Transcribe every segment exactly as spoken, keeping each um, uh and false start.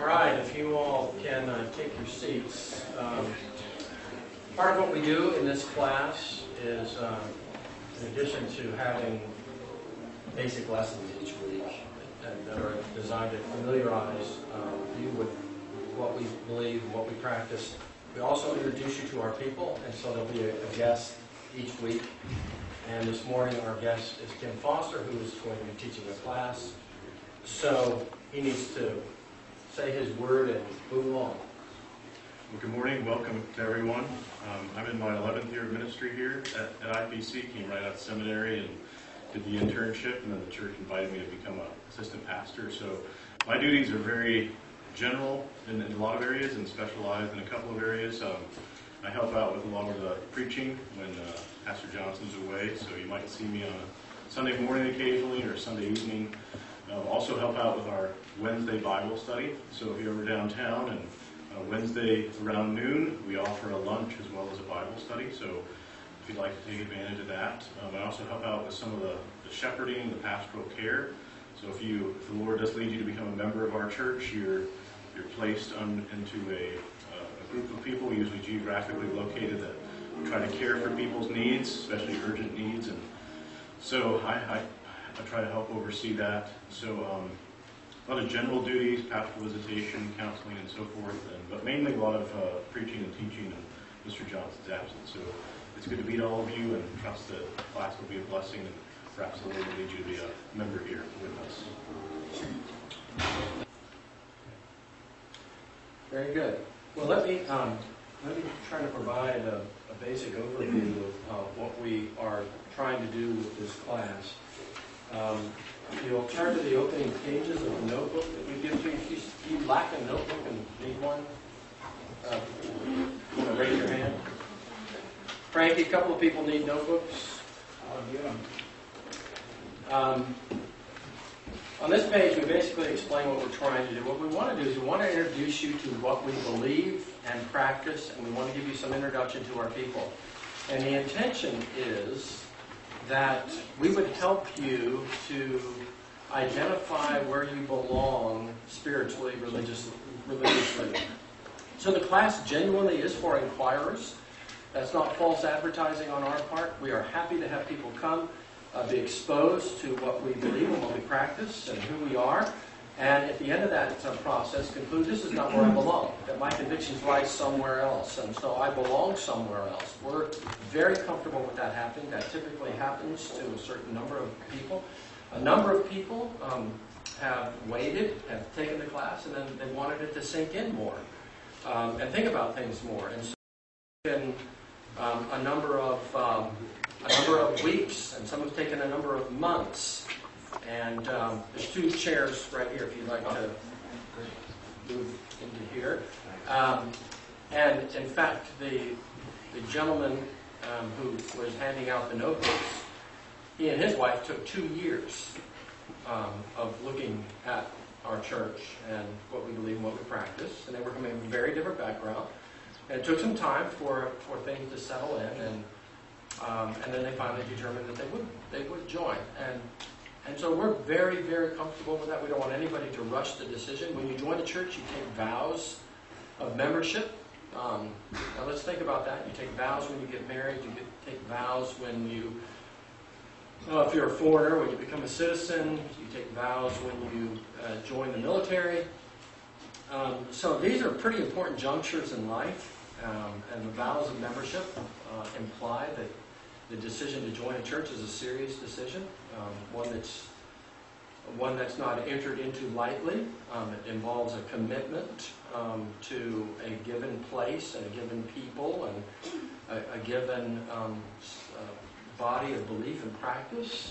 right, if you all can uh, take your seats. Um, part of what we do in this class is, uh, in addition to having basic lessons each week that, that are designed to familiarize uh, you with what we believe and what we practice, we also introduce you to our people, and so there'll be a, a guest each week. And this morning our guest is Tim Foster, who is going to be teaching a class. So he needs to say his word and move along. Well, good morning. Welcome to everyone. Um, I'm in my eleventh year of ministry here at, at I P C. Came right out of seminary and did the internship, and then the church invited me to become an assistant pastor. So my duties are very general in, in a lot of areas and specialized in a couple of areas. Um, I help out with a lot of the preaching when uh, Pastor Johnson's away, so you might see me on a Sunday morning occasionally or Sunday evening. I'll also help out with our Wednesday Bible study. So if you're ever downtown, and uh, Wednesday around noon, we offer a lunch as well as a Bible study. So if you'd like to take advantage of that. Um, I also help out with some of the, the shepherding, the pastoral care. So if you, if the Lord does lead you to become a member of our church, you're you're placed on, into a, uh, a group of people, usually geographically located, that try to care for people's needs, especially urgent needs. And so I, I I try to help oversee that. So um, a lot of general duties, pastoral visitation, counseling, and so forth, and, but mainly a lot of uh, preaching and teaching in Mister Johnson's absence. So it's good to meet all of you, and trust that the class will be a blessing, and perhaps the Lord will lead you to be a member here with us. Very good. Well, let me um, let me try to provide a, a basic overview of uh, what we are trying to do with this class. Um, you'll turn to the opening pages of the notebook that we give to you. If you, if you lack a notebook and need one, uh, you want to raise your hand. Frankie, a couple of people need notebooks. I'll give them. Um, on this page, we basically explain what we're trying to do. What we want to do is we want to introduce you to what we believe and practice, and we want to give you some introduction to our people. And the intention is that we would help you to identify where you belong spiritually, religiously. religiously. So the class genuinely is for inquirers. That's not false advertising on our part. We are happy to have people come, uh, be exposed to what we believe and what we practice and who we are. And at the end of that uh, process, conclude this is not where I belong, that my convictions lie somewhere else, and so I belong somewhere else. We're very comfortable with that happening. That typically happens to a certain number of people. A number of people um, have waited, have taken the class, and then they wanted it to sink in more um, and think about things more. And so it's been um, a number of um, a number of weeks, and some have taken a number of months. And um, there's two chairs right here if you'd like to move into here. Um, and in fact, the the gentleman um, who was handing out the notebooks, he and his wife took two years um, of looking at our church and what we believe and what we practice. And they were coming from a very different background. And it took some time for, for things to settle in. And um, and then they finally determined that they would they would join. And And so we're very, very comfortable with that. We don't want anybody to rush the decision. When you join the church, you take vows of membership. Um, now let's think about that. You take vows when you get married. You get, take vows when you, well, if you're a foreigner, when you become a citizen. You take vows when you uh, join the military. Um, so these are pretty important junctures in life. Um, and the vows of membership uh, imply that the decision to join a church is a serious decision, um, one that's one that's not entered into lightly. Um, it involves a commitment um, to a given place and a given people and a, a given um, uh, body of belief and practice.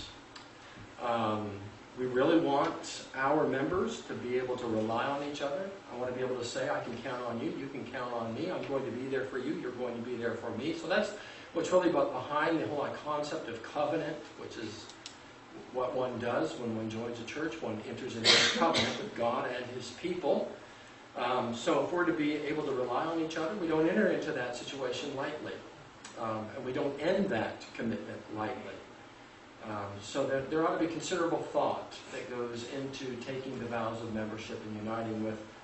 Um, we really want our members to be able to rely on each other. I want to be able to say, I can count on you, you can count on me, I'm going to be there for you, you're going to be there for me. So that's what's really behind the whole concept of covenant, which is what one does when one joins a church. One enters into a covenant with God and His people. Um, so if we're to be able to rely on each other, we don't enter into that situation lightly. Um, and we don't end that commitment lightly. Um, so there, there ought to be considerable thought that goes into taking the vows of membership and uniting with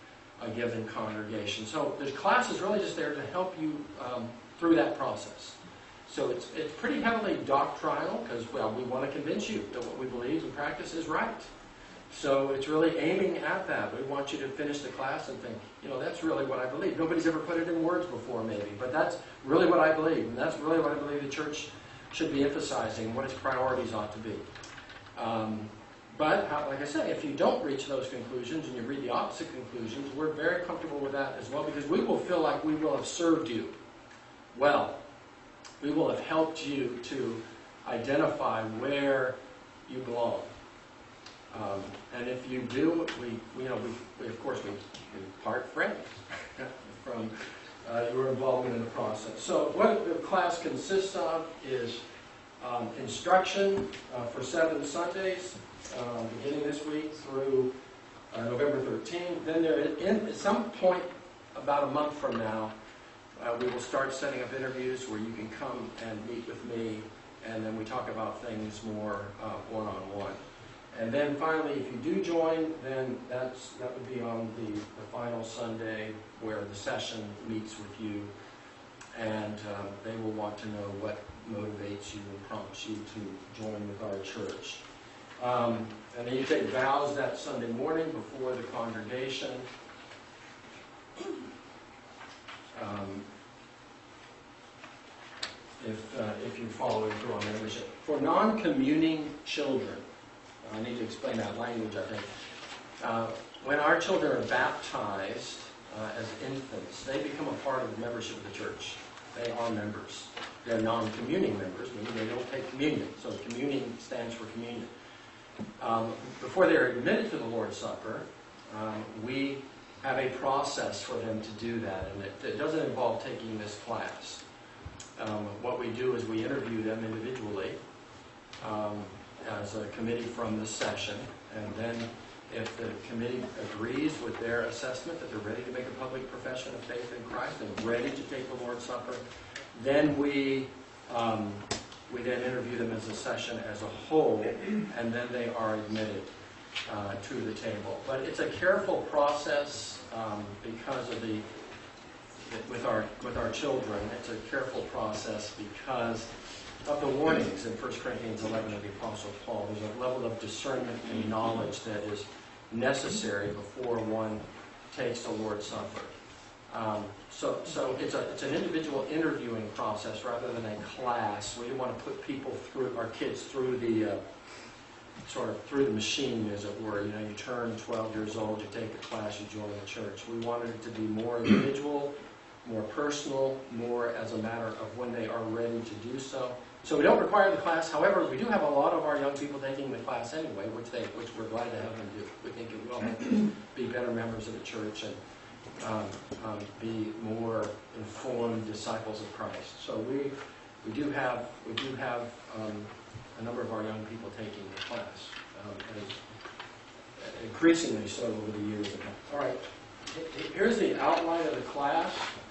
a given congregation. So the class is really just there to help you um, through that process. So it's, it's pretty heavily doctrinal because, well, we want to convince you that what we believe and practice is right. So it's really aiming at that. We want you to finish the class and think, you know, that's really what I believe. Nobody's ever put it in words before, maybe, but that's really what I believe. And that's really what I believe the church should be emphasizing, what its priorities ought to be. Um, but, like I say, if you don't reach those conclusions and you read the opposite conclusions, we're very comfortable with that as well, because we will feel like we will have served you well. We will have helped you to identify where you belong. Um, and if you do, we, we you know, we, we of course, we, we part friends from uh, your involvement in the process. So what the class consists of is um, instruction uh, for seven Sundays, uh, beginning this week through uh, November thirteenth. Then there, in, at some point about a month from now, uh, we will start setting up interviews where you can come and meet with me, and then we talk about things more uh, one-on-one. And then finally, if you do join, then that's, that would be on the, the final Sunday where the session meets with you, and um, they will want to know what motivates you and prompts you to join with our church. Um, and then you take vows that Sunday morning before the congregation. Um, if, uh, if you're following through on membership. For non-communing children, I need to explain that language, I think. Uh, when our children are baptized uh, as infants, they become a part of the membership of the church. They are members. They're non-communing members, meaning they don't take communion. So communing stands for communion. Um, before they're admitted to the Lord's Supper, um, we have a process for them to do that, and it, it doesn't involve taking this class. Um, what we do is we interview them individually um, as a committee from this session, and then if the committee agrees with their assessment that they're ready to make a public profession of faith in Christ and ready to take the Lord's Supper, then we um, we then interview them as a session as a whole, and then they are admitted uh, to the table. But it's a careful process um, because of the with our with our children. It's a careful process because of the warnings in First Corinthians eleven of the Apostle Paul. There's a level of discernment and knowledge that is necessary before one takes the Lord's Supper. Um, so, so it's a it's an individual interviewing process rather than a class. We want to put people through, our kids through the uh, sort of through the machine, as it were. You know, you turn twelve years old, you take the class, you join the church. We wanted it to be more individual, more personal, more as a matter of when they are ready to do so. So we don't require the class. However, we do have a lot of our young people taking the class anyway, which they which we're glad to have them do. We think it will help them be better members of the church and um, um, be more informed disciples of Christ. So we we do have we do have um, a number of our young people taking the class, um, and increasingly so over the years. All right, here's the outline of the class.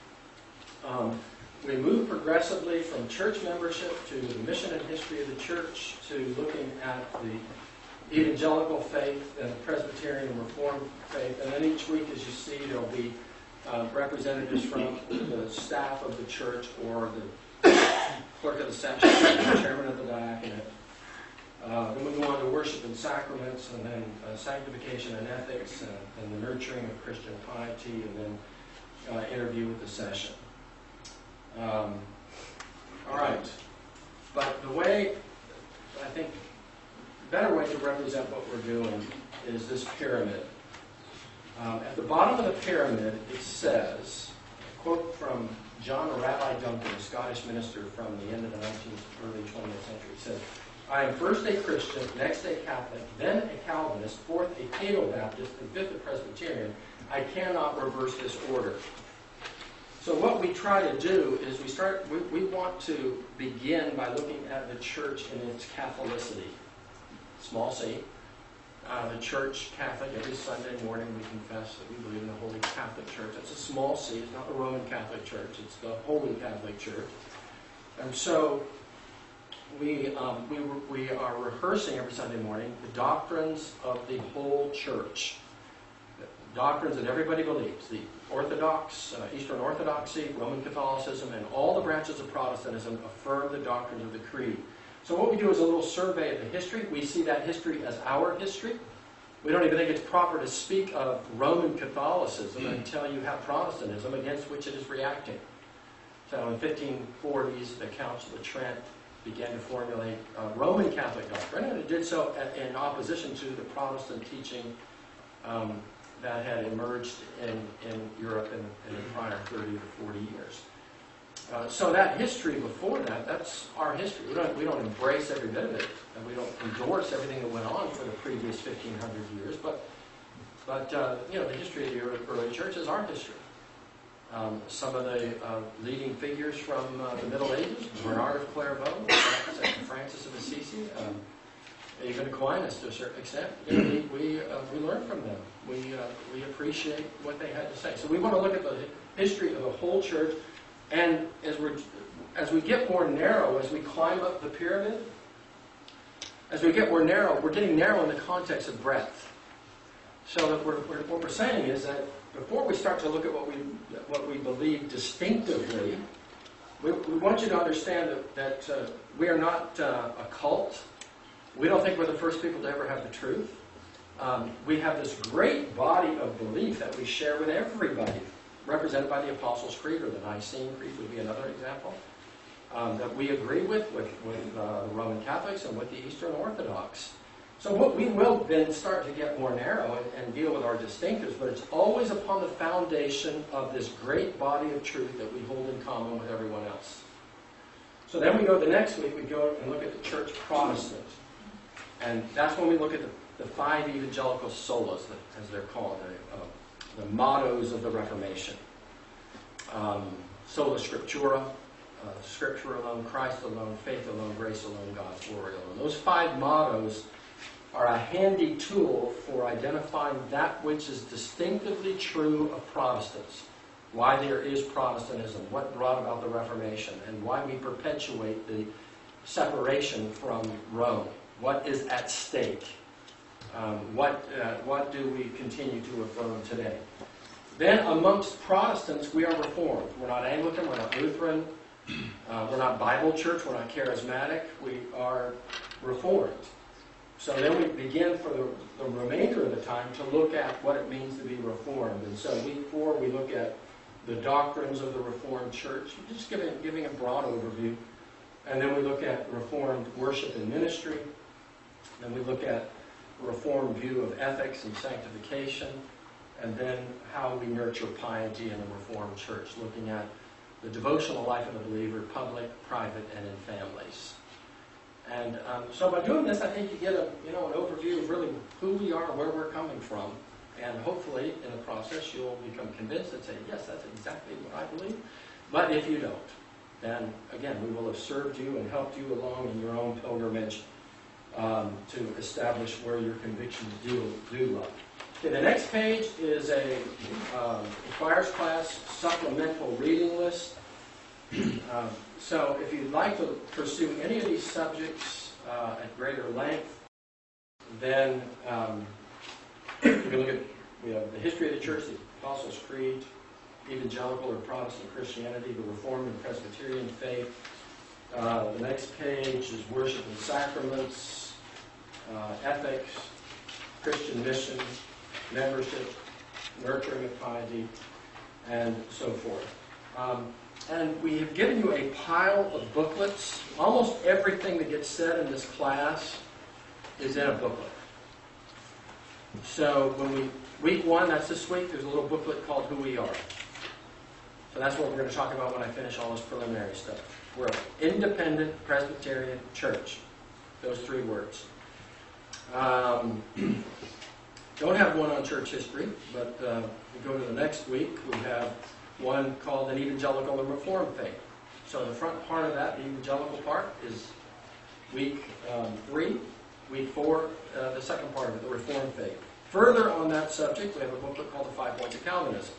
Um, We move progressively from church membership to the mission and history of the church to looking at the evangelical faith and the Presbyterian and Reformed faith. And then each week, as you see, there will be uh, representatives from the staff of the church or the clerk of the session, the chairman of the diaconate. Uh, then we go on to worship and sacraments, and then uh, sanctification and ethics, and, and the nurturing of Christian piety, and then uh, interview with the session. Um, all right, but the way, I think, the better way to represent what we're doing is this pyramid. Um, at the bottom of the pyramid, it says, a quote from John Rabbi Duncan, a Scottish minister from the end of the nineteenth, early twentieth century, says, I am first a Christian, next a Catholic, then a Calvinist, fourth a Paedo-Baptist, and fifth a Presbyterian. I cannot reverse this order. So what we try to do is we start, we, we want to begin by looking at the church in its Catholicity. Small c. Uh, the church Catholic, every Sunday morning we confess that we believe in the Holy Catholic Church. That's a small c. It's not the Roman Catholic Church. It's the Holy Catholic Church. And so we, um, we, we are rehearsing every Sunday morning the doctrines of the whole church. doctrines that everybody believes, the Orthodox, uh, Eastern Orthodoxy, Roman Catholicism, and all the branches of Protestantism affirm the doctrines of the Creed. So what we do is a little survey of the history. We see that history as our history. We don't even think it's proper to speak of Roman Catholicism until you have Protestantism against which it is reacting. So in fifteen forties, the Council of Trent began to formulate uh, Roman Catholic doctrine, and it did so in opposition to the Protestant teaching um, that had emerged in, in Europe in, in the prior thirty to forty years. Uh, so that history before that, that's our history. We don't, we don't embrace every bit of it, and we don't endorse everything that went on for the previous fifteen hundred years, but, but uh, you know, the history of the early church is our history. Um, some of the uh, leading figures from uh, the Middle Ages, Bernard of Clairvaux, Saint Francis of Assisi, um, even Aquinas to a certain extent. You know, we we, uh, we learn from them. We uh, we appreciate what they had to say. So we want to look at the history of the whole church, and as we as we get more narrow, as we climb up the pyramid, as we get more narrow, we're getting narrow in the context of breadth. So that we're, we're, what we're saying is that before we start to look at what we what we believe distinctively, we, we want you to understand that, that uh, we are not uh, a cult. We don't think we're the first people to ever have the truth. Um, we have this great body of belief that we share with everybody, represented by the Apostles' Creed, or the Nicene Creed would be another example, um, that we agree with, with, with uh, the Roman Catholics and with the Eastern Orthodox. So what we will then start to get more narrow and, and deal with our distinctives, but it's always upon the foundation of this great body of truth that we hold in common with everyone else. So then we go the next week, we go and look at the Church Protestant. And that's when we look at the, the five evangelical solas, as they're called, the, uh, the mottos of the Reformation. Um, sola Scriptura, uh, Scripture alone, Christ alone, faith alone, grace alone, God's glory alone. Those five mottos are a handy tool for identifying that which is distinctively true of Protestants, why there is Protestantism, what brought about the Reformation, and why we perpetuate the separation from Rome. What is at stake? Um, what, uh, what do we continue to affirm today? Then amongst Protestants, we are Reformed. We're not Anglican, we're not Lutheran, uh, we're not Bible Church, we're not Charismatic, we are Reformed. So then we begin for the, the remainder of the time to look at what it means to be Reformed. And so week four, we look at the doctrines of the Reformed Church, just giving, giving a broad overview. And then we look at Reformed worship and ministry. Then we look at a Reformed view of ethics and sanctification. And then how we nurture piety in the Reformed Church, looking at the devotional life of the believer, public, private, and in families. And um, so by doing this, I think you get a you know an overview of really who we are, where we're coming from, and hopefully in the process you'll become convinced and say, yes, that's exactly what I believe. But if you don't, then again we will have served you and helped you along in your own pilgrimage um, to establish where your convictions do do lie. Okay, the next page is a um, requires class supplemental reading list. um, So if you'd like to pursue any of these subjects uh, at greater length, then um, you can look at we have the history of the church, the Apostles' Creed, evangelical or Protestant Christianity, the Reformed and Presbyterian faith. Uh, the next page is worship and sacraments, uh, ethics, Christian mission, membership, nurturing of piety, and so forth. Um, And we have given you a pile of booklets. Almost everything that gets said in this class is in a booklet. So when we, week one, that's this week, there's a little booklet called Who We Are. So that's what we're going to talk about when I finish all this preliminary stuff. We're an independent Presbyterian church. Those three words. Um, don't have one on church history, but uh, we go to the next week, we have one called an evangelical and reformed faith. So the front part of that, the evangelical part, is week um, three. Week four, uh, the second part of it, the reformed faith. Further on that subject, we have a booklet called The Five Points of Calvinism.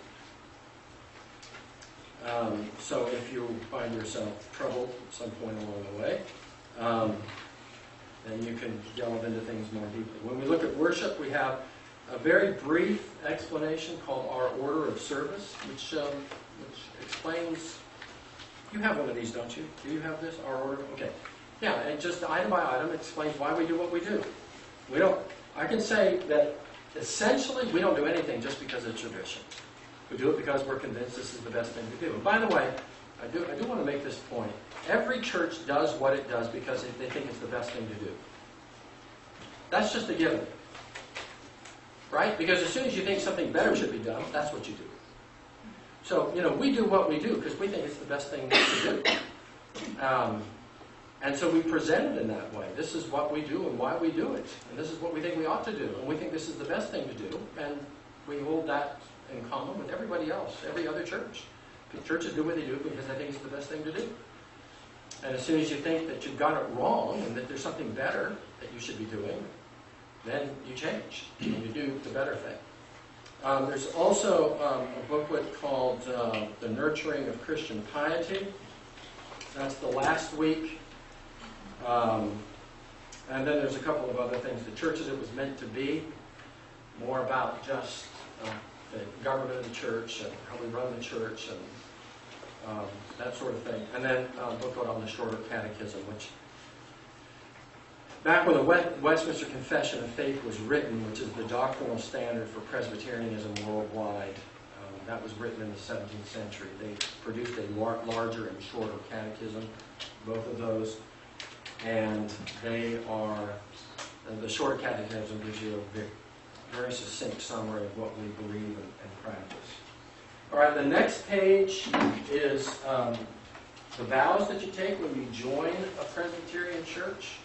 Um, so if you find yourself troubled at some point along the way, um, then you can delve into things more deeply. When we look at worship, we have a very brief explanation called our order of service, which, um, which explains, you have one of these, don't you? Do you have this, our order? Okay. Yeah, and just item by item explains why we do what we do. We don't, I can say that essentially we don't do anything just because it's tradition. We do it because we're convinced this is the best thing to do. And by the way, I do, I do want to make this point. Every church does what it does because they think it's the best thing to do. That's just a given. Right? Because as soon as you think something better should be done, that's what you do. So, you know, we do what we do because we think it's the best thing to do. Um, and so we present it in that way. This is what we do and why we do it. And this is what we think we ought to do. And we think this is the best thing to do. And we hold that in common with everybody else, every other church. Churches do what they do because they think it's the best thing to do. And as soon as you think that you've got it wrong and that there's something better that you should be doing, then you change and you do the better thing. Um, there's also um, a booklet called uh, The Nurturing of Christian Piety. That's the last week. Um, and then there's a couple of other things. The church as it was meant to be, more about just uh, the government of the church and how we run the church and um, that sort of thing. And then a booklet on the Shorter Catechism, which back when the Westminster Confession of Faith was written, which is the doctrinal standard for Presbyterianism worldwide, um, that was written in the seventeenth century. They produced a lar larger and shorter catechism, both of those, and they are, uh, the shorter catechism gives you a very, very succinct summary of what we believe and, and practice. All right, the next page is um, the vows that you take when you join a Presbyterian church.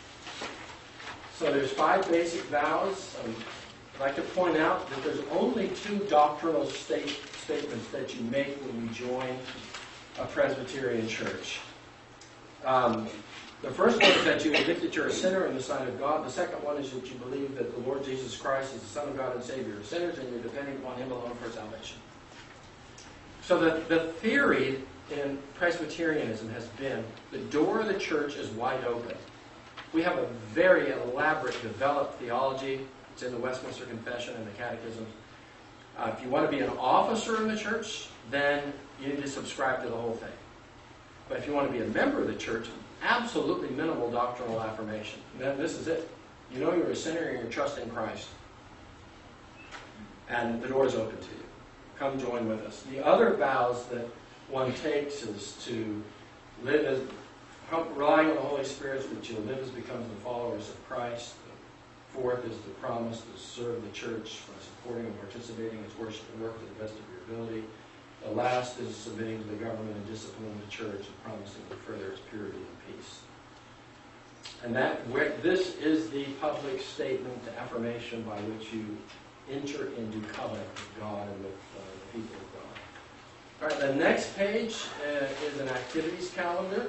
So there's five basic vows. Um, I'd like to point out that there's only two doctrinal state statements that you make when you join a Presbyterian church. Um, the first one is that you admit that you're a sinner in the sight of God. The second one is that you believe that the Lord Jesus Christ is the Son of God and Savior of sinners, and you're depending upon Him alone for salvation. So the, the theory in Presbyterianism has been the door of the church is wide open. We have a very elaborate, developed theology. It's in the Westminster Confession and the Catechism. Uh, if you want to be an officer in the church, then you need to subscribe to the whole thing. But if you want to be a member of the church, absolutely minimal doctrinal affirmation. And then this is it. You know you're a sinner and you're trusting Christ. And the door is open to you. Come join with us. The other vows that one takes is to live as relying on the Holy Spirit, so that you'll live as becomes the followers of Christ. The fourth is the promise to serve the church by supporting and participating in its worship and work to the best of your ability. The last is submitting to the government and discipline of the church and promising to further its purity and peace. And that this is the public statement, the affirmation by which you enter into covenant with God and with uh, the people of God. All right, the next page uh, is an activities calendar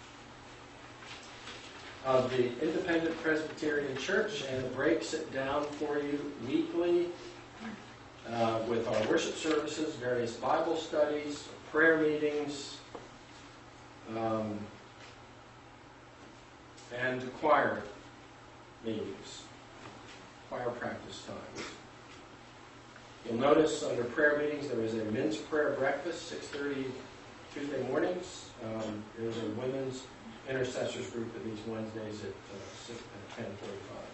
of the Independent Presbyterian Church, and it breaks it down for you weekly uh, with our worship services, various Bible studies, prayer meetings, um, and choir meetings, choir practice times. You'll notice under prayer meetings there is a men's prayer breakfast, six thirty Tuesday mornings. Um, there's a women's intercessors group that meets Wednesdays at, uh, ten forty-five.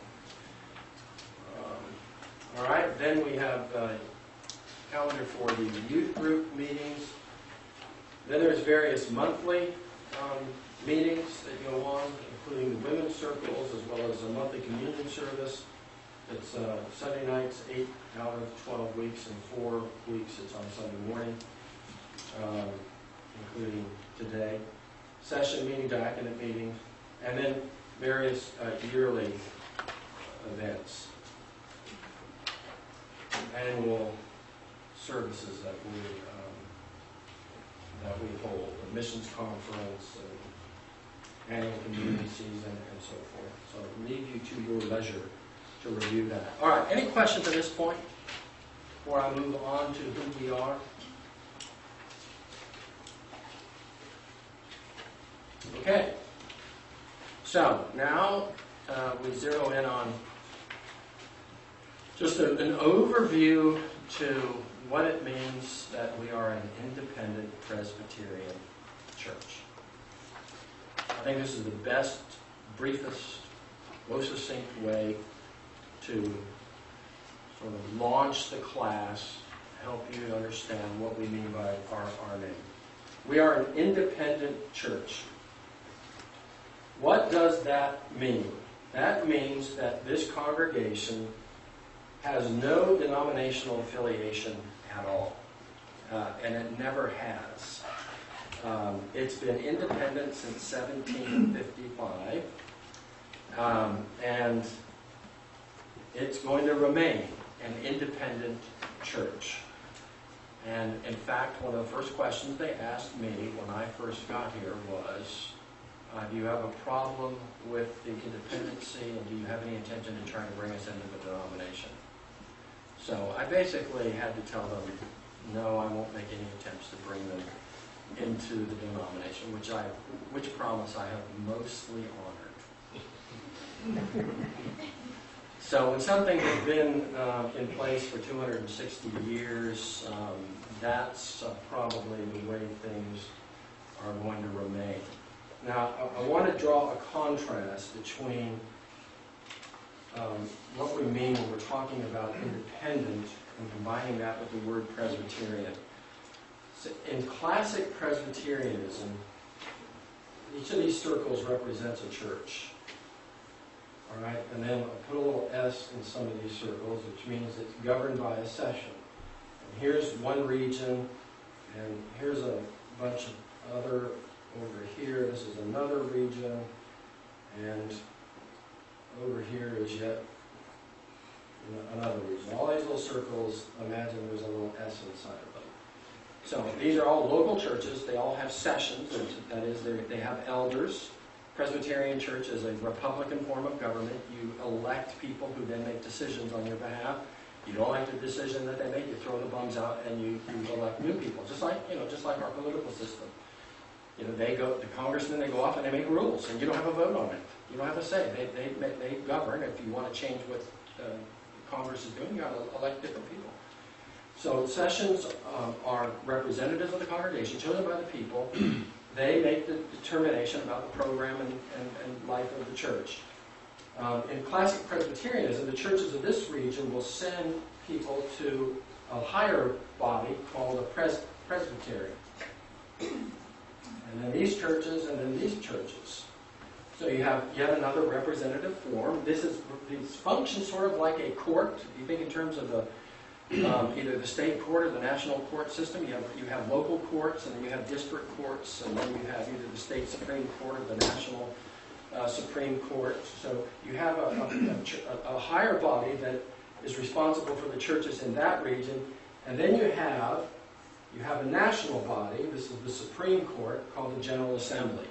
Um, all right, then we have a uh, calendar for the youth group meetings. Then there's various monthly um, meetings that go on, including the women's circles, as well as a monthly communion service. It's uh, Sunday nights, eight out of twelve weeks, and four weeks it's on Sunday morning, um, including today. Session meeting, diaconate meetings, and then various uh, yearly events, annual services that we um, that we hold, a missions conference, and annual community season, and so forth. So I'll leave you to your leisure to review that. All right, any questions at this point before I move on to who we are? Okay, so now uh, we zero in on Just a, an overview to what it means that we are an independent Presbyterian church. I think this is the best, briefest, most succinct way to sort of launch the class, help you understand what we mean by our, our name. We are an independent church. What does that mean? That means that this congregation has no denominational affiliation at all, uh, and it never has. Um, it's been independent since seventeen fifty-five, um, and it's going to remain an independent church. And in fact, one of the first questions they asked me when I first got here was, uh, do you have a problem with the independency, and do you have any intention of trying to bring us into the denomination? So I basically had to tell them, no, I won't make any attempts to bring them into the denomination, which I, which promise I have mostly honored. So when something has been uh, in place for two hundred sixty years, um, that's uh, probably the way things are going to remain. Now, I, I want to draw a contrast between um, what we mean when we're talking about independent and combining that with the word Presbyterian. So in classic Presbyterianism, each of these circles represents a church. All right, and then I'll put a little S in some of these circles, which means it's governed by a session. And here's one region, and here's a bunch of other over here. This is another region, and over here is yet another region. All these little circles, imagine there's a little S inside of them. So these are all local churches. They all have sessions. That is, they have elders. Presbyterian church is a republican form of government. You elect people who then make decisions on your behalf. You don't like the decision that they make, you throw the bums out and you, you elect new people. Just like, you know, just like our political system. You know, they go, the congressmen, they go off and they make rules, and you don't have a vote on it. You don't have a say. They, they, they govern. If you want to change what uh, Congress is doing, you got to elect different people. So sessions um, are representatives of the congregation, chosen by the people. They make the determination about the program and, and, and life of the church. Um, in classic Presbyterianism, the churches of this region will send people to a higher body called a pres presbytery. And then these churches, and then these churches. So you have yet another representative form. This is these functions sort of like a court. If you think in terms of the Um, either the state court or the national court system. You have, you have local courts, and then you have district courts, and then you have either the state Supreme Court or the national uh, Supreme Court. So you have a, a, a higher body that is responsible for the churches in that region, and then you have, you have a national body. This is the Supreme Court, called the General Assembly.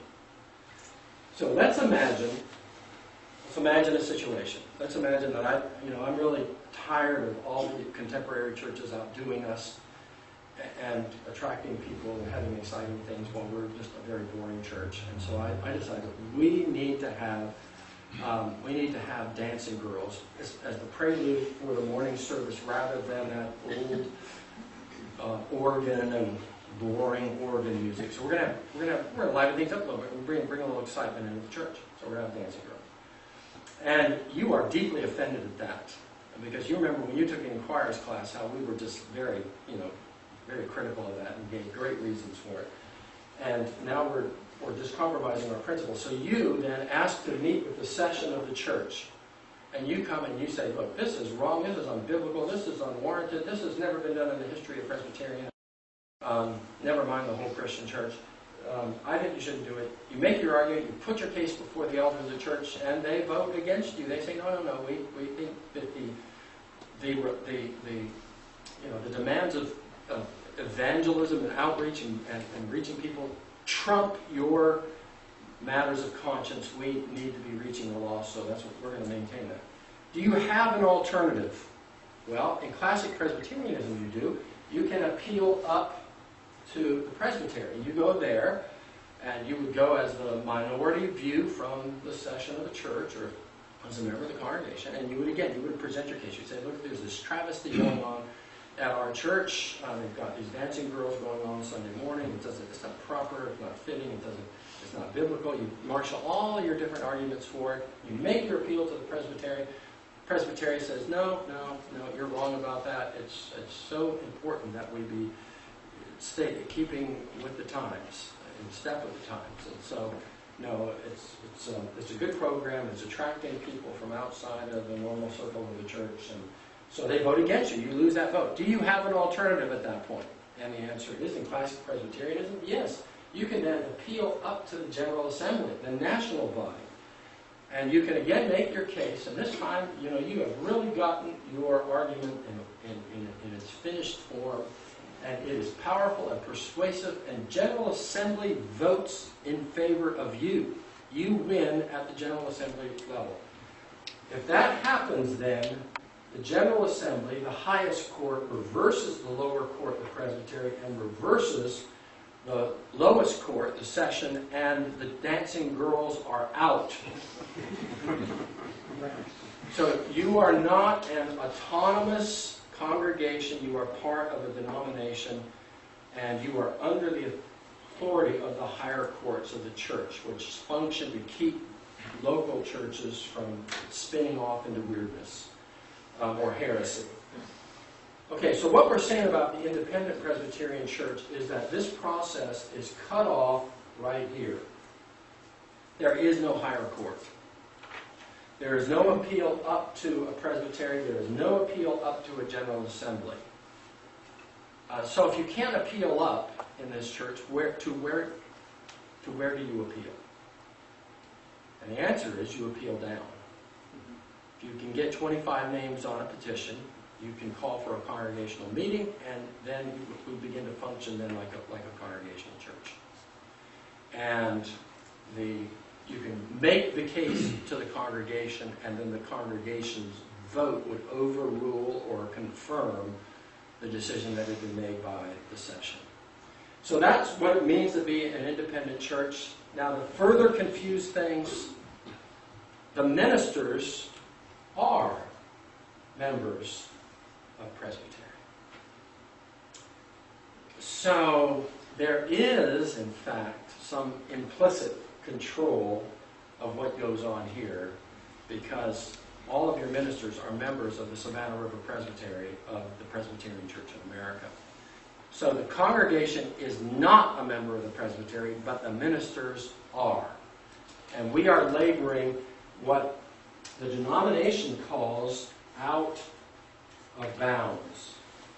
So let's imagine, let's imagine a situation. Let's imagine that I, you know, I'm really tired of all the contemporary churches outdoing us and attracting people and having exciting things while we're just a very boring church. And so I, I decided we need to have um, we need to have dancing girls as, as the prelude for the morning service, rather than that old uh, organ and boring organ music. So we're gonna have, we're gonna have, we're gonna liven things up a little bit. We're bring bring a little excitement into the church. So we're gonna have dancing girls. And you are deeply offended at that. Because you remember when you took an choirs class, how we were just very, you know, very critical of that and gave great reasons for it. And now we're, we're just compromising our principles. So you then ask to meet with the session of the church. And you come and you say, look, this is wrong, this is unbiblical, this is unwarranted, this has never been done in the history of Presbyterian. Um, never mind the whole Christian church. Um, I think you shouldn't do it. You make your argument, you put your case before the elders of the church, and they vote against you. They say, no, no, no, we, we think that the, the, the, the, you know, the demands of, of evangelism and outreach and, and, and reaching people trump your matters of conscience. We need to be reaching the lost, so that's what we're going to maintain that. Do you have an alternative? Well, in classic Presbyterianism you do. You can appeal up to the presbytery. You go there, and you would go as the minority view from the session of the church, or as a member of the congregation, and you would, again, you would present your case. You'd say, look, there's this travesty going on at our church. Uh, they've got these dancing girls going on Sunday morning. It doesn't, it's not proper, it's not fitting, it doesn't, it's not biblical. You marshal all your different arguments for it. You make your appeal to the presbytery. Presbytery says, no, no, no, you're wrong about that. It's, it's so important that we be stay, keeping with the times, in step with the times. And so, no, it's, it's, um, it's a good program. It's attracting people from outside of the normal circle of the church. And so they vote against you. You lose that vote. Do you have an alternative at that point? And the answer is, in classic Presbyterianism, yes. You can then appeal up to the General Assembly, the national body. And you can again make your case, and this time, you know, you have really gotten your argument in, in, in, in its finished form, and it is powerful and persuasive, and General Assembly votes in favor of you. You win at the General Assembly level. If that happens, then, the General Assembly, the highest court, reverses the lower court, the Presbytery, and reverses the lowest court, the session, and the dancing girls are out. So you are not an autonomous congregation, you are part of a denomination, and you are under the authority of the higher courts of the church, which function to keep local churches from spinning off into weirdness um, or heresy. Okay, so what we're saying about the independent Presbyterian church is that this process is cut off right here. There is no higher court. There is no appeal up to a presbytery. There is no appeal up to a General Assembly. Uh, so if you can't appeal up in this church, where to where to where do you appeal? And the answer is you appeal down. If you can get twenty-five names on a petition, you can call for a congregational meeting, and then you begin to function then like a, like a congregational church. And the you can make the case to the congregation, and then the congregation's vote would overrule or confirm the decision that had been made by the session. So that's what it means to be an independent church. Now, to further confuse things, the ministers are members of Presbytery. So there is, in fact, some implicit control of what goes on here, because all of your ministers are members of the Savannah River Presbytery of the Presbyterian Church of America. So the congregation is not a member of the Presbytery, but the ministers are. And we are laboring what the denomination calls out of bounds.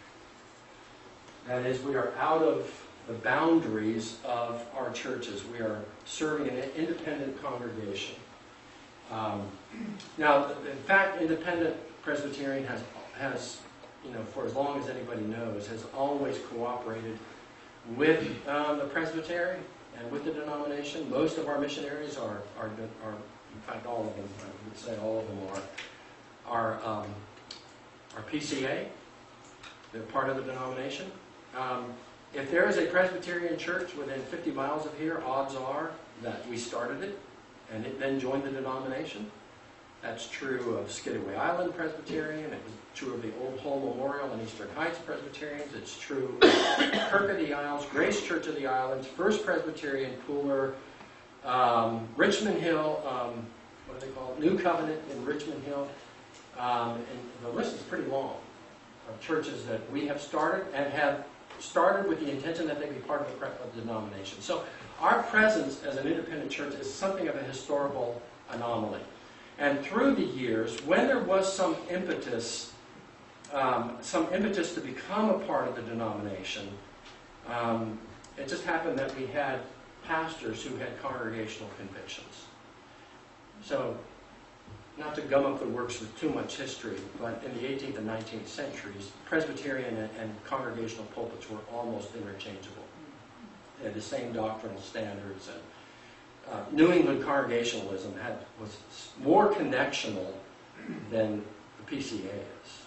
That is, we are out of the boundaries of our churches. We are serving an independent congregation. Um, now, in fact, independent Presbyterian has, has, you know, for as long as anybody knows, has always cooperated with um, the Presbytery and with the denomination. Most of our missionaries are, are, are, in fact, all of them, I would say all of them are, are, um, are P C A. They're part of the denomination. Um, if there is a Presbyterian church within fifty miles of here, odds are that we started it and it then joined the denomination. That's true of Skidaway Island Presbyterian. It was true of the Old Home Memorial and Eastern Heights Presbyterians. It's true of Kirk of the Isles, Grace Church of the Islands, First Presbyterian Pooler, um, Richmond Hill, um, what do they call it? New Covenant in Richmond Hill. Um, and the list is pretty long of churches that we have started and have started with the intention that they be part of the, of the denomination. So our presence as an independent church is something of a historical anomaly. And through the years, when there was some impetus, um, some impetus to become a part of the denomination, um, it just happened that we had pastors who had congregational convictions. So, not to gum up the works with too much history, but in the eighteenth and nineteenth centuries, Presbyterian and, and congregational pulpits were almost interchangeable. They had the same doctrinal standards. And uh, New England Congregationalism had was more connectional than the P C A is.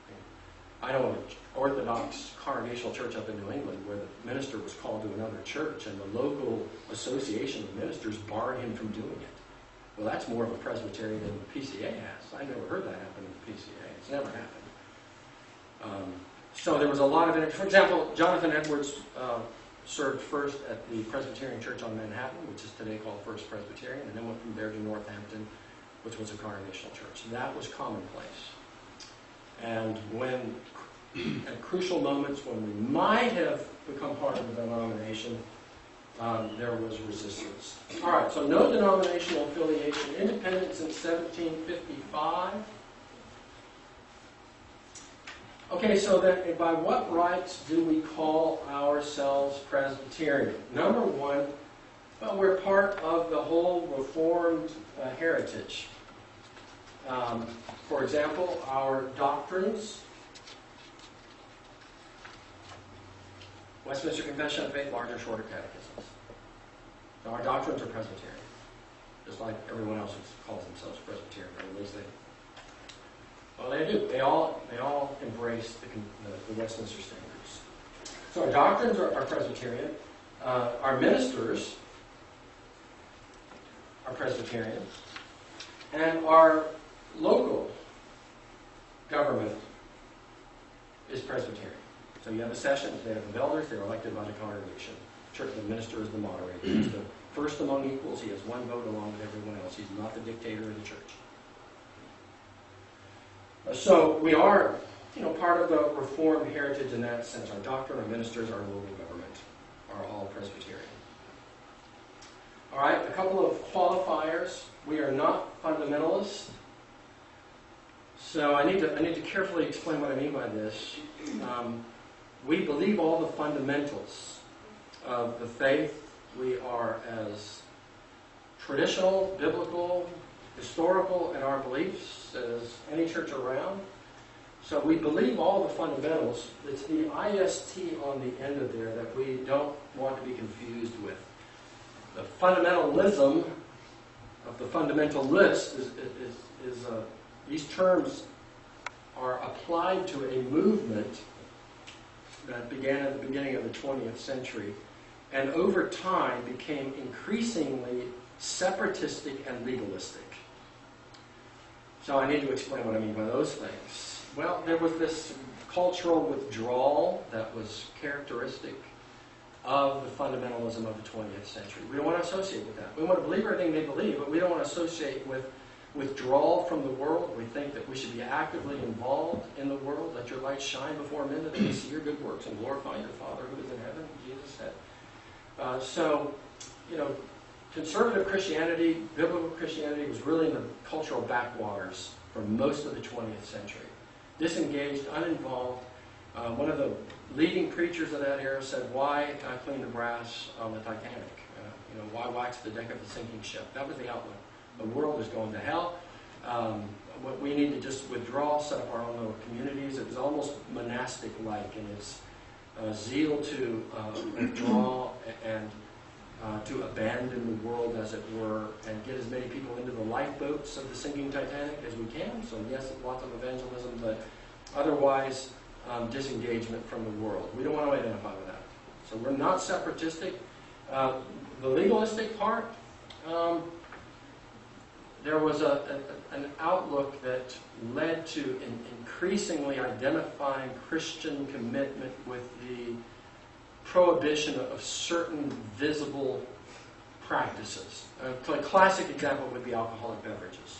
I know an Orthodox Congregational church up in New England where the minister was called to another church, and the local association of ministers barred him from doing it. Well, that's more of a Presbyterian than the P C A has. I never heard that happen in the P C A. It's never happened. Um, so there was a lot of it. For example, Jonathan Edwards uh, served first at the Presbyterian Church on Manhattan, which is today called First Presbyterian, and then went from there to Northampton, which was a Congregational church. That was commonplace. And when, at crucial moments when we might have become part of the denomination, um, there was resistance. All right, so no denominational affiliation, independent since seventeen fifty-five. Okay, so then by what rights do we call ourselves Presbyterian? Number one, well, we're part of the whole Reformed uh, heritage. Um, for example, our doctrines, Westminster Confession of Faith, larger, shorter catechisms. So our doctrines are Presbyterian, just like everyone else who calls themselves Presbyterian, or at least they. Well, they do. They all they all embrace the, the, the Westminster standards. So our doctrines are, are Presbyterian. Uh, our ministers are Presbyterian, and our local government is Presbyterian. So you have a session, they have the elders, they're elected by the congregation. Church, the minister is the moderator. He's the first among equals. He has one vote along with everyone else. He's not the dictator of the church. Uh, so we are, you know, part of the Reformed heritage in that sense. Our doctrine, our ministers, our local government are all Presbyterian. All right, a couple of qualifiers. We are not fundamentalists. So I need to I need to carefully explain what I mean by this. Um, we believe all the fundamentals of the faith. We are as traditional, biblical, historical in our beliefs as any church around. So we believe all the fundamentals. It's the I S T on the end of there that we don't want to be confused with. The fundamentalism of the fundamentalist is, is, is uh, these terms are applied to a movement that began at the beginning of the twentieth century and over time became increasingly separatistic and legalistic. So I need to explain what I mean by those things. Well, there was this cultural withdrawal that was characteristic of the fundamentalism of the twentieth century. We don't want to associate with that. We want to believe everything they believe, but we don't want to associate with withdrawal from the world. We think that we should be actively involved in the world. Let your light shine before men that they may see your good works and glorify your Father who is in heaven, Jesus said. Uh, so, you know, conservative Christianity, biblical Christianity was really in the cultural backwaters for most of the twentieth century. Disengaged, uninvolved. Uh, one of the leading preachers of that era said, why uh, clean the brass on the Titanic? Uh, you know, why wax the deck of the sinking ship? That was the outlook. The world is going to hell. Um, what we need to just withdraw, set up our own little communities. It was almost monastic-like in its uh, zeal to uh, withdraw and uh, to abandon the world, as it were, and get as many people into the lifeboats of the sinking Titanic as we can. So yes, lots of evangelism, but otherwise um, disengagement from the world. We don't want to identify with that. So we're not separatistic. Uh, the legalistic part, um, there was a, a, an outlook that led to in, increasingly identifying Christian commitment with the prohibition of certain visible practices. A classic example would be alcoholic beverages.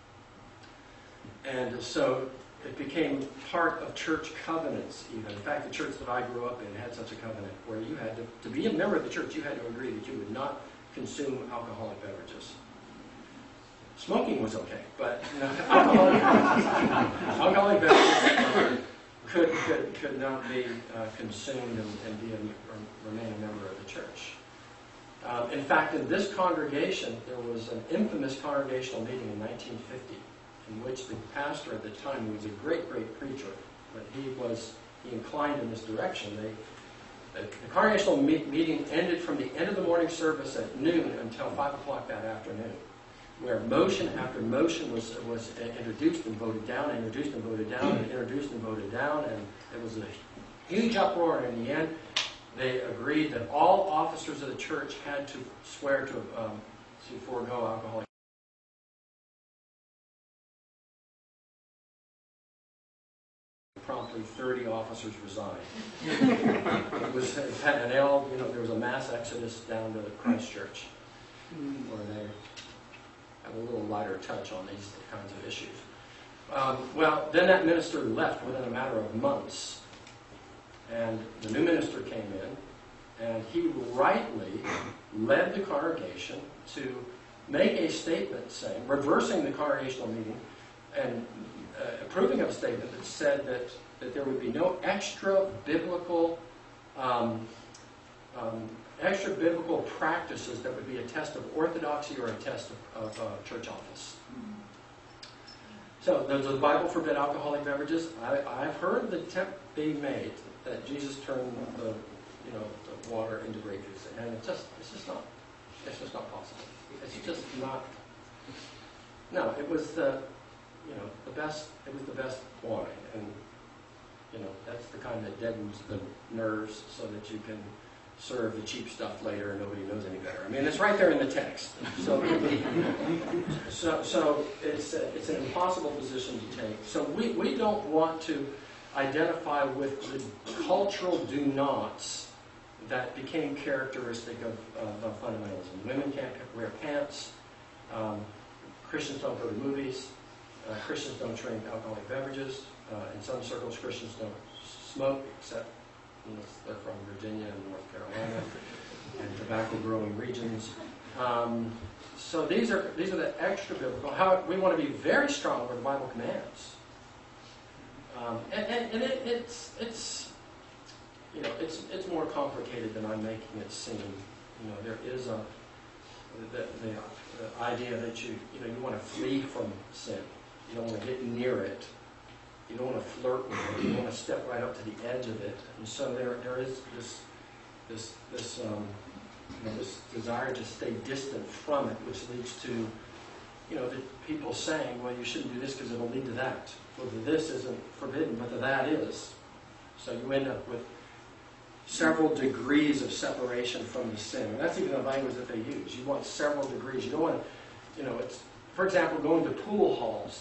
And so it became part of church covenants even. In fact, the church that I grew up in had such a covenant where you had to, to be a member of the church, you had to agree that you would not consume alcoholic beverages. Smoking was okay, but you know, alcoholic, alcoholic beverages could, could, could not be uh, consumed and, and be a, or remain a member of the church. Um, in fact, in this congregation, there was an infamous congregational meeting in nineteen fifty in which the pastor at the time, who was a great, great preacher, but he was he inclined in this direction. They, the, the congregational me- meeting ended from the end of the morning service at noon until five o'clock that afternoon, where motion after motion was was introduced and voted down, introduced and voted down, and introduced and voted down, and it was a huge uproar. And in the end, they agreed that all officers of the church had to swear to um, to forego alcoholic approximately thirty officers resigned. It was, and they all, you know, there was a mass exodus down to Christchurch, where they have a little lighter touch on these kinds of issues. Um, well, then that minister left within a matter of months, and the new minister came in, and he rightly led the congregation to make a statement saying, reversing the congregational meeting, and uh, approving of a statement that said that, that there would be no extra biblical um, um, extra biblical practices that would be a test of orthodoxy or a test of, of uh, church office. So, does the Bible forbid alcoholic beverages? I, I've heard the attempt being made that Jesus turned the, you know, the water into grape juice, and it's just, it's just not, it's just not possible. It's just not. No, it was the, you know, the best. It was the best wine, and you know that's the kind that deadens the nerves, so that you can serve the cheap stuff later and nobody knows any better. I mean, it's right there in the text. So, so, so it's a, it's an impossible position to take. So we, we don't want to identify with the cultural do-nots that became characteristic of, of, of fundamentalism. Women can't wear pants. Um, Christians don't go to movies. Uh, Christians don't drink alcoholic beverages. Uh, in some circles, Christians don't smoke, except they're from Virginia and North Carolina and tobacco-growing regions. Um, so these are these are the extra biblical. How we want to be very strong where the Bible commands, um, and, and, and it, it's it's you know it's it's more complicated than I'm making it seem. You know, there is a the, the, the idea that you you know you want to flee from sin. You don't want to get near it. You don't want to flirt with it. You want to step right up to the edge of it. And so there, there is this, this, this, um, you know, this desire to stay distant from it, which leads to, you know, the people saying, "Well, you shouldn't do this because it'll lead to that." Well, the this isn't forbidden, but the that is. So you end up with several degrees of separation from the sin, and that's even the language that they use. You want several degrees. You don't want, you know, it's, for example, going to pool halls.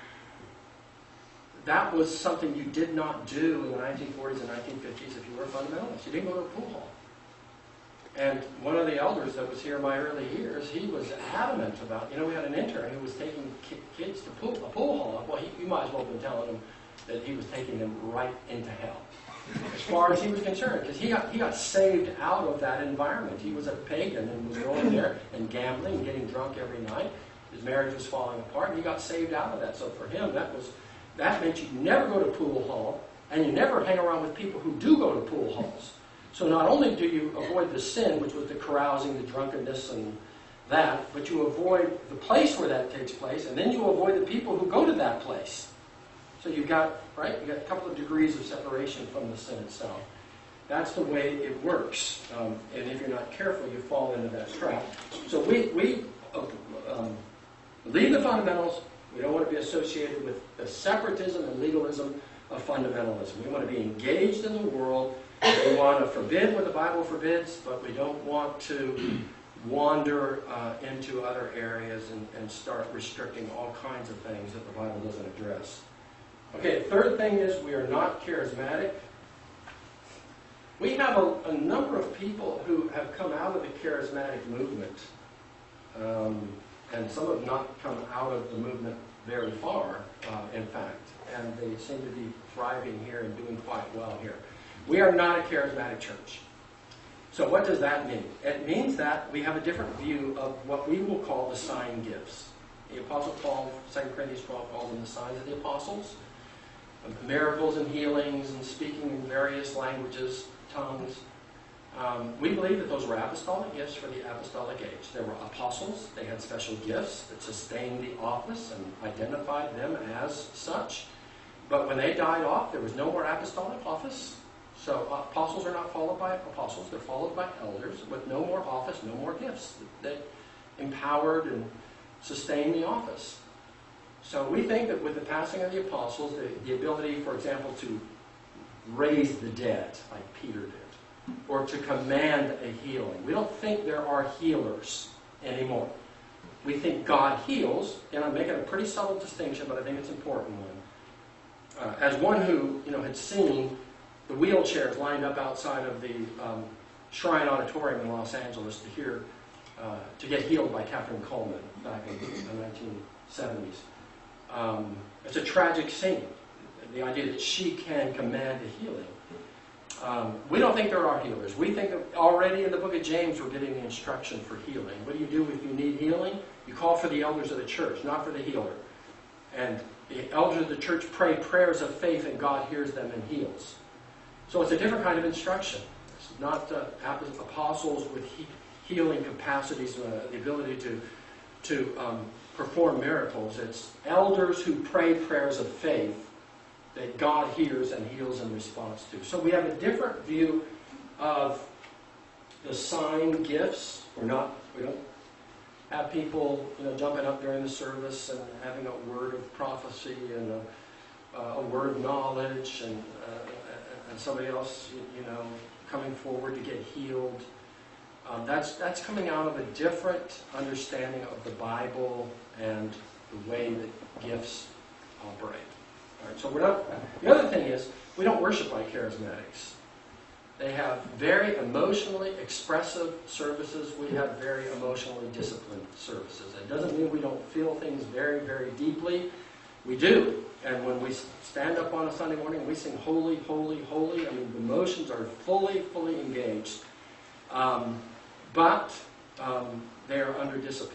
That was something you did not do in the nineteen forties and nineteen fifties if you were a fundamentalist. You didn't go to a pool hall. And one of the elders that was here in my early years, he was adamant about, you know, we had an intern who was taking ki kids to pool, a pool hall. Well, he, you might as well have been telling him that he was taking them right into hell, as far as he was concerned, because he got, he got saved out of that environment. He was a pagan and was going there and gambling and getting drunk every night. His marriage was falling apart, and he got saved out of that. So for him, that was... That meant you never go to pool hall, and you never hang around with people who do go to pool halls. So not only do you avoid the sin, which was the carousing, the drunkenness, and that, but you avoid the place where that takes place, and then you avoid the people who go to that place. So you've got, right, you've got a couple of degrees of separation from the sin itself. That's the way it works. Um, and if you're not careful, you fall into that trap. So we, we uh, um, leave the fundamentals. We don't want to be associated with the separatism and legalism of fundamentalism. We want to be engaged in the world. We want to forbid what the Bible forbids, but we don't want to wander uh, into other areas and, and start restricting all kinds of things that the Bible doesn't address. Okay, the third thing is we are not charismatic. We have a, a number of people who have come out of the charismatic movement. Um, And some have not come out of the movement very far, uh, in fact. And they seem to be thriving here and doing quite well here. We are not a charismatic church. So what does that mean? It means that we have a different view of what we will call the sign gifts. The Apostle Paul, Second Corinthians twelve, calls them the signs of the apostles. Miracles and healings and speaking in various languages, tongues. Um, we believe that those were apostolic gifts for the apostolic age. There were apostles. They had special gifts that sustained the office and identified them as such. But when they died off, there was no more apostolic office. So uh, apostles are not followed by apostles. They're followed by elders with no more office, no more gifts that empowered and sustained the office. So we think that with the passing of the apostles, the, the ability, for example, to raise the dead, like Peter did, or to command a healing. We don't think there are healers anymore. We think God heals, and I'm making a pretty subtle distinction, but I think it's an important one. uh, as one who you know had seen the wheelchairs lined up outside of the um, Shrine Auditorium in Los Angeles to hear uh, to get healed by Catherine Coleman back in the nineteen seventies. Um, it's a tragic scene. The idea that she can command a healing. Um, we don't think there are healers. We think that already in the book of James we're getting the instruction for healing. What do you do if you need healing? You call for the elders of the church, not for the healer. And the elders of the church pray prayers of faith and God hears them and heals. So it's a different kind of instruction. It's not uh, apostles with he healing capacities, uh, the ability to, to um, perform miracles. It's elders who pray prayers of faith that God hears and heals in response to. So we have a different view of the sign gifts. We're not, we don't have people, you know, jumping up during the service and having a word of prophecy and a, uh, a word of knowledge and, uh, and somebody else, you know, coming forward to get healed. Um, that's, that's coming out of a different understanding of the Bible and the way that gifts operate. All right, so we're not, the other thing is, we don't worship like charismatics. They have very emotionally expressive services. We have very emotionally disciplined services. It doesn't mean we don't feel things very, very deeply. We do. And when we stand up on a Sunday morning, we sing holy, holy, holy. I mean, the emotions are fully, fully engaged. Um, but um, they are under discipline.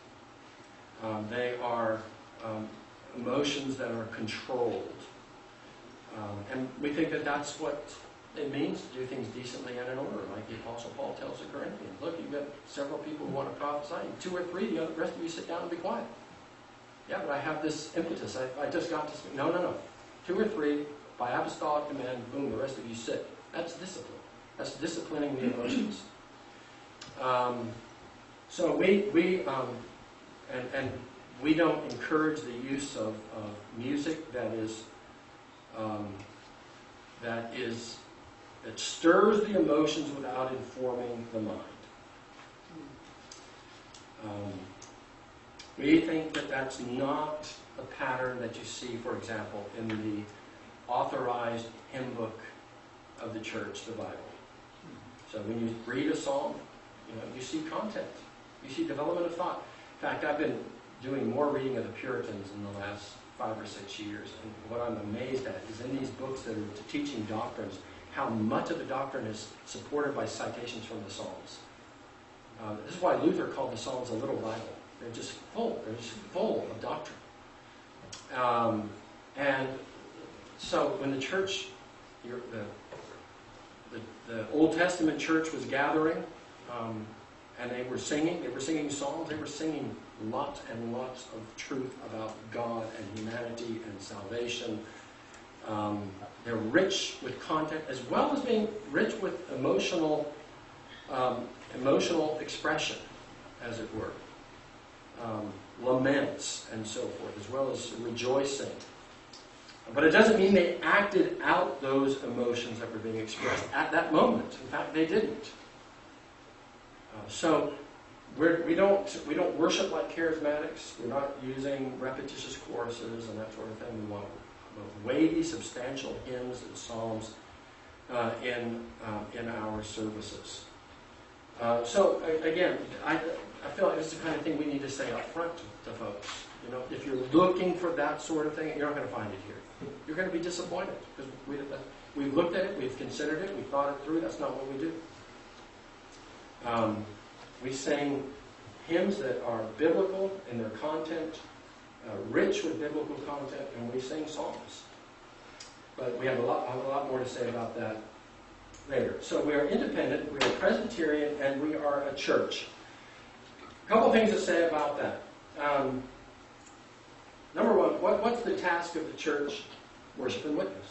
Um, they are um, emotions that are controlled. Um, and we think that that's what it means to do things decently and in order, like the Apostle Paul tells the Corinthians. Look, you've got several people who want to prophesy. Two or three, the other, rest of you sit down and be quiet. Yeah, but I have this impetus. I, I just got to speak. No, no, no. Two or three, by apostolic command, boom, the rest of you sit. That's discipline. That's disciplining the emotions. Um, so we, we um, and, and we don't encourage the use of, of music that is, um, that is, that stirs the emotions without informing the mind. Um, we think that that's not a pattern that you see, for example, in the authorized hymn book of the church, the Bible. So when you read a psalm, you know, you see content. You see development of thought. In fact, I've been doing more reading of the Puritans in the last five or six years. And what I'm amazed at is in these books that are teaching doctrines, how much of the doctrine is supported by citations from the Psalms. Uh, this is why Luther called the Psalms a little Bible. They're just full. They're just full of doctrine. Um, and so when the church, the, the, the Old Testament church was gathering, um, and they were singing, they were singing psalms, they were singing lots and lots of truth about God and humanity and salvation. Um, they're rich with content as well as being rich with emotional um, emotional expression, as it were. Um, laments and so forth, as well as rejoicing. But it doesn't mean they acted out those emotions that were being expressed at that moment. In fact, they didn't. Uh, so we're, we don't we don't worship like charismatics. We're not using repetitious choruses and that sort of thing. We want weighty, substantial hymns and psalms uh, in uh, in our services. Uh, so again, I I feel like this is the kind of thing we need to say up front to, to folks. You know, if you're looking for that sort of thing, you're not going to find it here. You're going to be disappointed because we we've looked at it, we've considered it, we've thought it through. That's not what we do. Um, we sing hymns that are biblical in their content, uh, rich with biblical content, and we sing psalms. But we have a lot, have a lot more to say about that later. So we are independent, we are Presbyterian, and we are a church. A couple things to say about that. Um, number one, what, what's the task of the church? Worship and witness.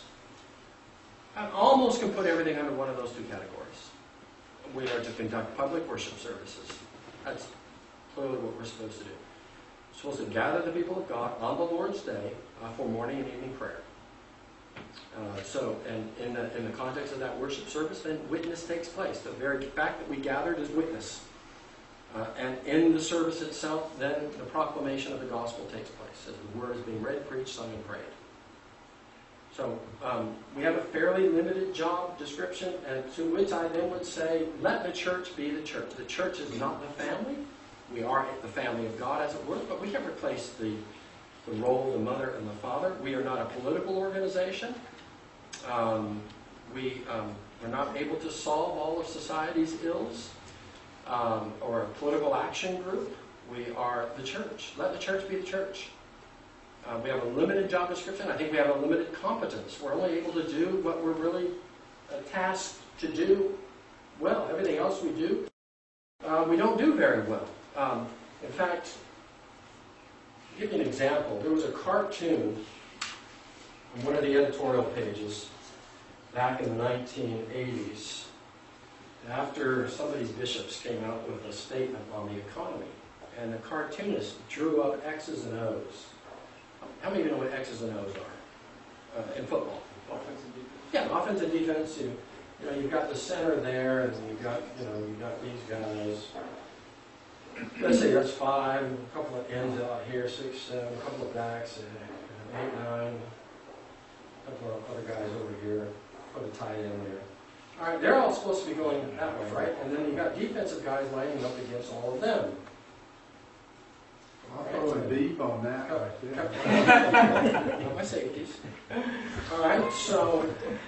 I almost can put everything under one of those two categories. We are to conduct public worship services. That's clearly what we're supposed to do. We're supposed to gather the people of God on the Lord's Day uh, for morning and evening prayer. Uh, so, and in the, in the context of that worship service, then witness takes place. The very fact that we gathered is witness. Uh, and in the service itself, then the proclamation of the gospel takes place as the word is being read, preached, sung, and prayed. So um, we have a fairly limited job description, and to which I then would say, let the church be the church. The church is not the family. We are the family of God, as it were, but we have replaced the, the role of the mother and the father. We are not a political organization. Um, we, um, we're not able to solve all of society's ills, um, or a political action group. We are the church. Let the church be the church. Uh, we have a limited job description. I think we have a limited competence. We're only able to do what we're really uh, tasked to do well. Everything else we do, uh, we don't do very well. Um, in fact, to give you an example, there was a cartoon on one of the editorial pages back in the nineteen eighties after some of these bishops came out with a statement on the economy. And the cartoonist drew up X's and O's. How many of you know what X's and O's are uh, in football? Offense and defense. Yeah, offense and defense. You, you know, you've got the center there, and you've got, you know, you've got these guys. Let's say that's five, a couple of ends out here, six, seven, a couple of backs, uh, eight, nine, a couple of other guys over here. Put a tight end there. All right, they're all supposed to be going that way, right? And then you've got defensive guys lining up against all of them. I'll throw a beep on that right there. No, my safeties. All right, so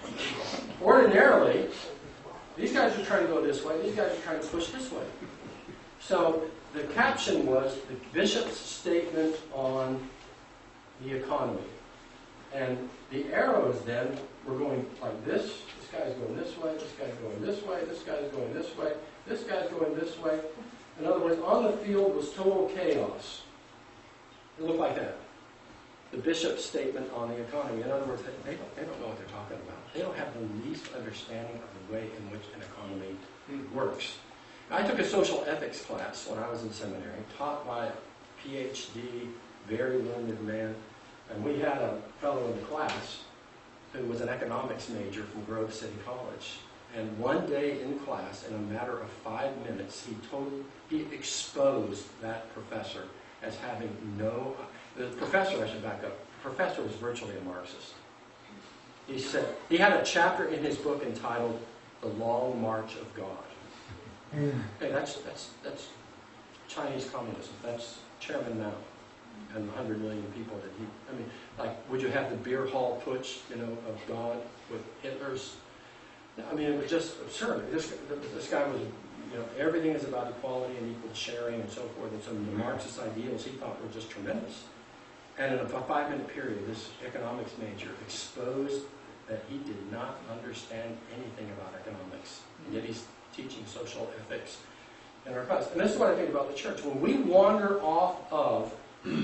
ordinarily, these guys are trying to go this way, these guys are trying to push this way. So the caption was the bishop's statement on the economy. And the arrows then were going like this. This guy's going this way, this guy's going this way, this guy's going this way, this guy's going this way. In other words, on the field was total chaos. It looked like that. The bishop's statement on the economy. In other words, they don't, they don't know what they're talking about. They don't have the least understanding of the way in which an economy works. I took a social ethics class when I was in seminary, taught by a P H D, very learned man. And we had a fellow in the class who was an economics major from Grove City College. And one day in class, in a matter of five minutes, he told, he exposed that professor as having no, the professor, I should back up, the professor was virtually a Marxist. He said, he had a chapter in his book entitled The Long March of God. Okay, that's, that's, that's Chinese communism. That's Chairman Mao and the hundred million people that he, I mean, like, would you have the beer hall putsch, you know, of God with Hitler's? I mean, it was just absurd. This, this guy was, you know, everything is about equality and equal sharing and so forth, and some of the Marxist ideals he thought were just tremendous. And in a five-minute period, this economics major exposed that he did not understand anything about economics, and yet he's teaching social ethics in our class. And this is what I think about the church. When we wander off of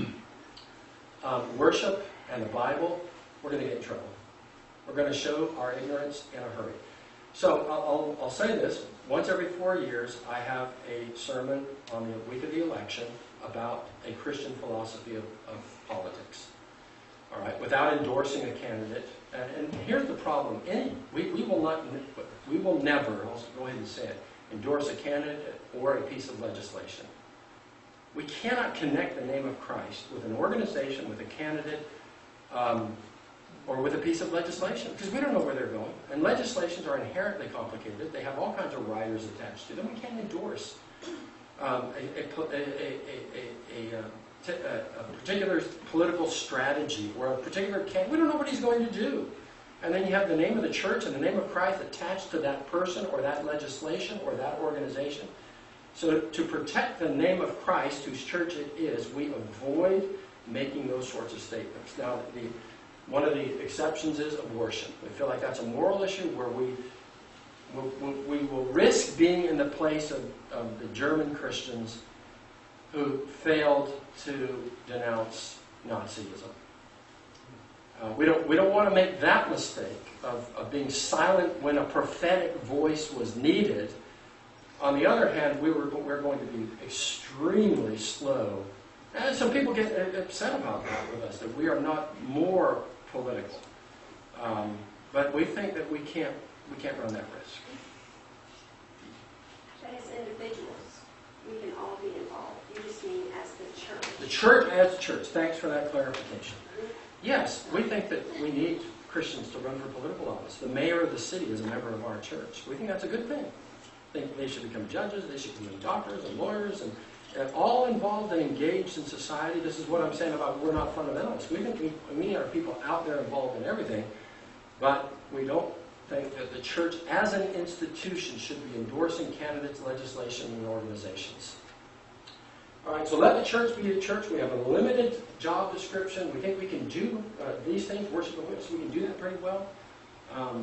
um, worship and the Bible, we're going to get in trouble. We're going to show our ignorance in a hurry. So I'll, I'll, I'll say this. Once every four years, I have a sermon on the week of the election about a Christian philosophy of, of politics. All right, without endorsing a candidate. And, and here's the problem. Any, we, we will not, we will never, I'll go ahead and say it, endorse a candidate or a piece of legislation. We cannot connect the name of Christ with an organization, with a candidate, um, or with a piece of legislation, because we don't know where they're going. And legislations are inherently complicated. They have all kinds of riders attached to them. We can't endorse um, a, a, a, a, a, a, a particular political strategy or a particular candidate. We don't know what he's going to do. And then you have the name of the church and the name of Christ attached to that person or that legislation or that organization. So to protect the name of Christ, whose church it is, we avoid making those sorts of statements. Now, the, one of the exceptions is abortion. We feel like that's a moral issue where we we, we will risk being in the place of, of the German Christians who failed to denounce Nazism. Uh, we don't we don't want to make that mistake of, of being silent when a prophetic voice was needed. On the other hand, we were we're going to be extremely slow. And some people get upset about that with us, that we are not more political. Um, but we think that we can't we can't run that risk. But as individuals, we can all be involved. You just mean as the church. The church as church. Thanks for that clarification. Yes, we think that we need Christians to run for political office. The mayor of the city is a member of our church. We think that's a good thing. I think they should become judges, they should become doctors and lawyers, and, and all involved and engaged in society. This is what I'm saying about we're not fundamentalists. We think we, we are people out there involved in everything, but we don't think that the church as an institution should be endorsing candidates, legislation, and organizations. All right, so let the church be the church. We have a limited job description. We think we can do uh, these things, worship and witness. We can do that pretty well. Um,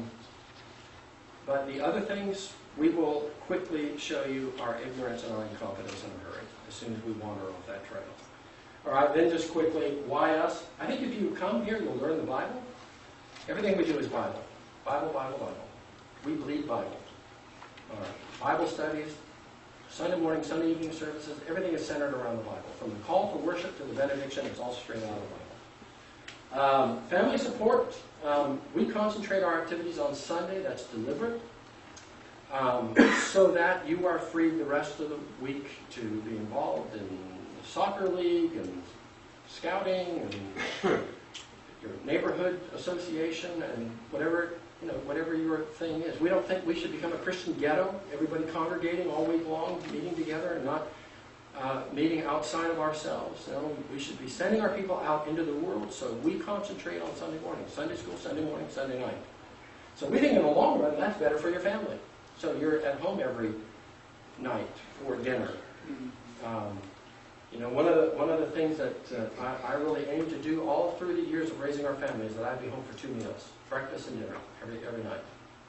but the other things, we will quickly show you our ignorance and our incompetence in a hurry as soon as we wander off that trail. All right, then just quickly, why us? I think if you come here, you'll learn the Bible. Everything we do is Bible. Bible, Bible, Bible. We believe Bible. All right, Bible studies, Sunday morning, Sunday evening services, everything is centered around the Bible. From the call to worship to the benediction, it's all straight out of the Bible. Um, family support, um, we concentrate our activities on Sunday, that's deliberate, um, so that you are free the rest of the week to be involved in soccer league and scouting and your neighborhood association and whatever you know, whatever your thing is. We don't think we should become a Christian ghetto, everybody congregating all week long, meeting together and not uh, meeting outside of ourselves. You know, we should be sending our people out into the world, so we concentrate on Sunday morning, Sunday school, Sunday morning, Sunday night. So we think in the long run, that's better for your family. So you're at home every night for dinner. Um, you know, one of the, one of the things that uh, I, I really aim to do all through the years of raising our family is that I'd be home for two meals. Breakfast and dinner every every night.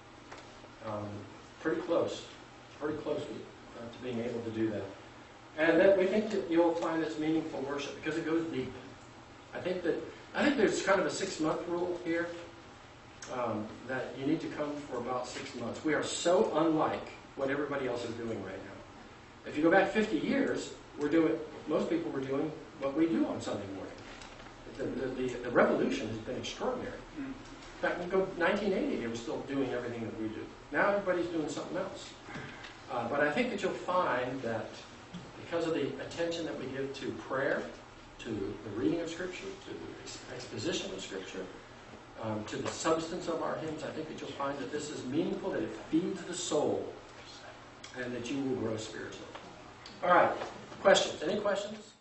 Um, pretty close, pretty close to, uh, to being able to do that. And that we think that you'll find it's meaningful worship because it goes deep. I think that I think there's kind of a six-month rule here um, that you need to come for about six months. We are so unlike what everybody else is doing right now. If you go back fifty years, we're doing most people were doing what we do on Sunday morning. The the, the, the revolution has been extraordinary. In fact, you go nineteen eighty, they were still doing everything that we do. Now everybody's doing something else. Uh, but I think that you'll find that because of the attention that we give to prayer, to the reading of Scripture, to the exposition of Scripture, um, to the substance of our hymns, I think that you'll find that this is meaningful, that it feeds the soul, and that you will grow spiritually. All right, questions? Any questions?